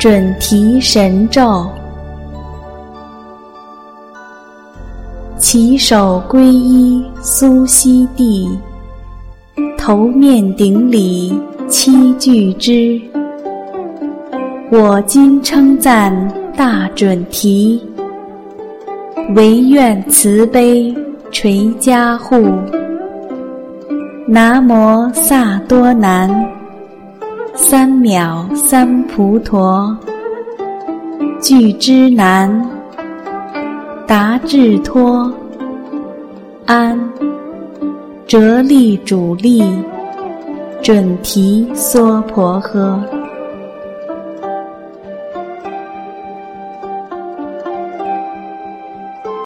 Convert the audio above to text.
准提神咒。起手皈依苏悉地，头面顶礼七具之。我今称赞大准提，唯愿慈悲垂加护。南无萨多南，三藐三菩陀，具之难，达至脱，安折力主力，准提娑婆诃。